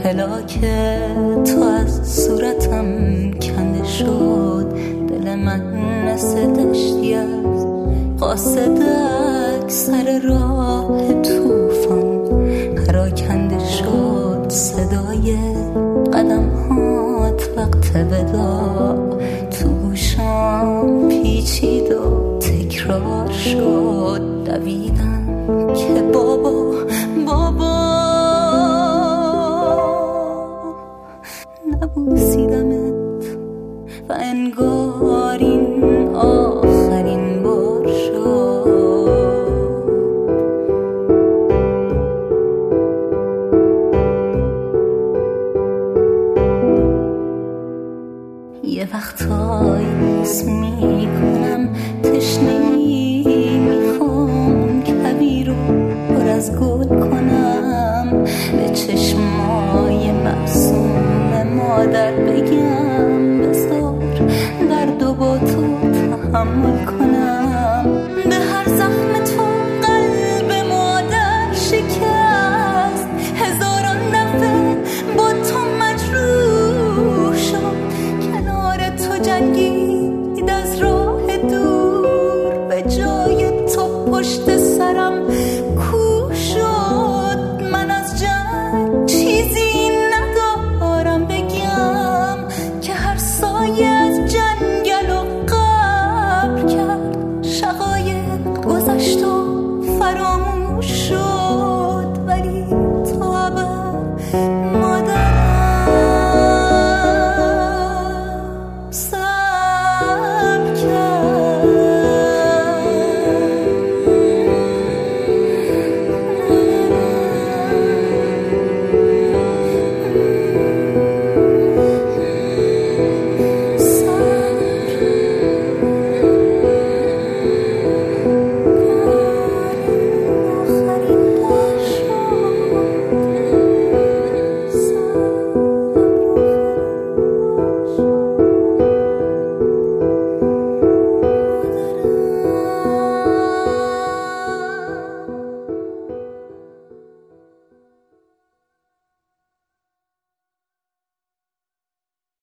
پلاک تو از صورتم کنده شد، دل من مثل دشتی از قاصدک سر راه توفان پراکنده شد. صدای قدم هات وقت وداع تو گوشم پیچید و تکرار شد. دویدم که بابا نبوسیدمت و انگار این آخرین بار شد. یه وقتایی حس میکنم تشنگی میخوام کویر رو پر از گل کنم، به چشمای معصوم مادر بگم بذار درد و با تو تحمل کنم. به هر زخم تو قلب مادر شکست، هزاران دفعه با تو مجروح شد. کنار تو جنگید از راه دور، به جای تو پشت سرم کوه شد. من از جنگ چیزی ندارم بگم که هر سایه از جنگل و قبر کرد. شقایق گذشت و فراموش شد، ولی تو ابد